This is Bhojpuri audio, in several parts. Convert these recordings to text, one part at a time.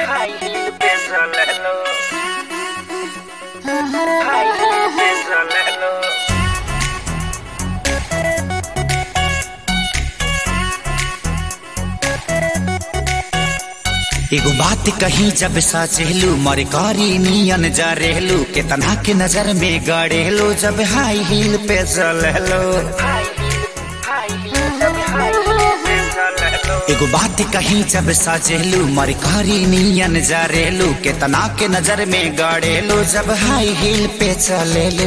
High heel pesolelo. High heel pesolelo. एगो बात कही जब साचेलू मरे करी नियन जा रेलू केतना के नजर में गड़ेलू जब हाई हील पे चलेलू। एगो बात कही जब साचेलू मरे करी नियन जा रेलू केतना के नजर में गड़ेलू जब हाई हील पे चलेलू।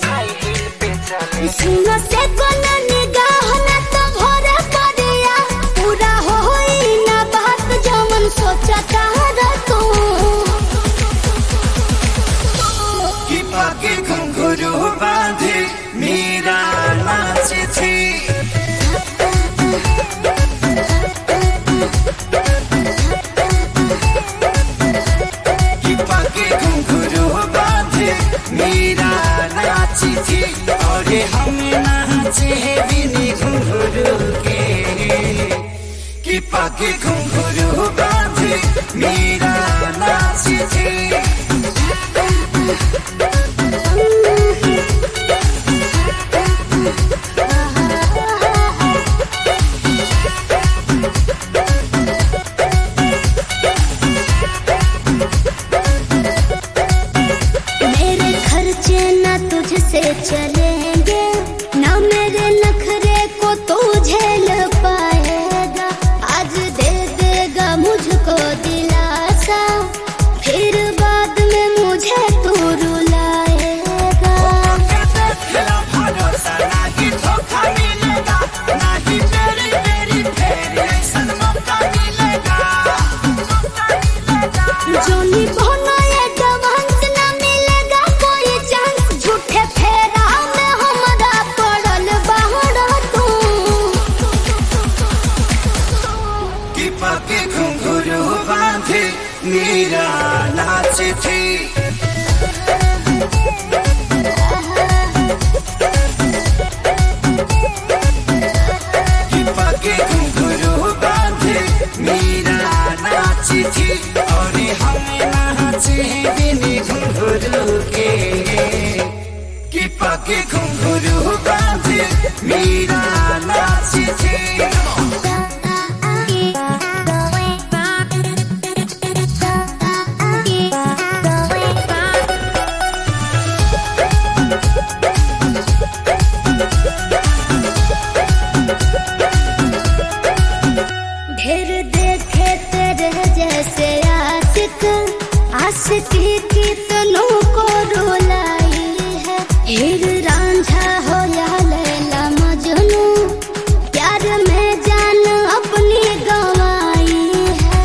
सुनो से कोना निगाह ना तो भरे पड़िया पूरा होई ना बात जमन सोचता रह तू कि पाके घुंघरू बांधे मेरा नाचे थी कि पाके घुंघरू बांधे मेरा नाची थी और हम नाचे बिनी घुंघरू के कि पाके घुंघरू बांधे मेरा नाची थी। मेरे खर्चे ना तुझसे चलेंगे ना मेरे नखरे को तू झेल पाएगा। आज दे देगा मुझको दिलासा फिर बाद में मुझे तू रुलाएगा। जोनी बहना ये जवांस ना मिलेगा कोई चांस झूठे फेरा में हमारा पड़ल बाहर तू कि पाके घुंघरू बांधे मेरा नाचे थी कि पाके घुंघरू बांधे मेरा नाची थी और हम नाचे बिनी घुंघरू के कि पाके घुंघरू बांधे मेरा नाची थी। ढेर देखे तेरे जैसे आशिकी कितनों को रुलाई है। हीर रांझा हो या लैला मजनू प्यार में जान अपनी गंवाई है।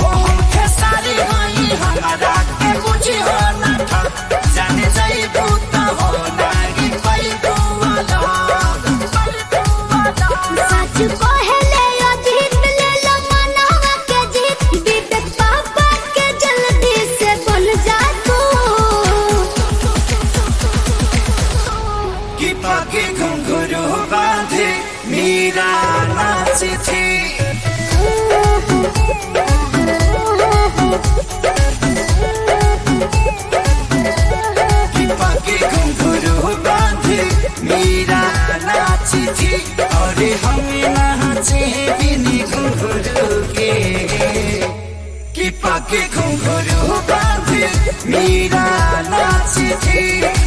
सच पहले या जीत ले लो मनावा के जीत बीते पापा के जल्दी से बन जा तू कि पाके घुंघरू बांधे मेरा नाचे थी कि पाके घुंघरू बांधे मेरा नाची थी और हम नाचे बिनी घुंघरू के कि पाके घुंघरू बांधे मेरा नाची थी।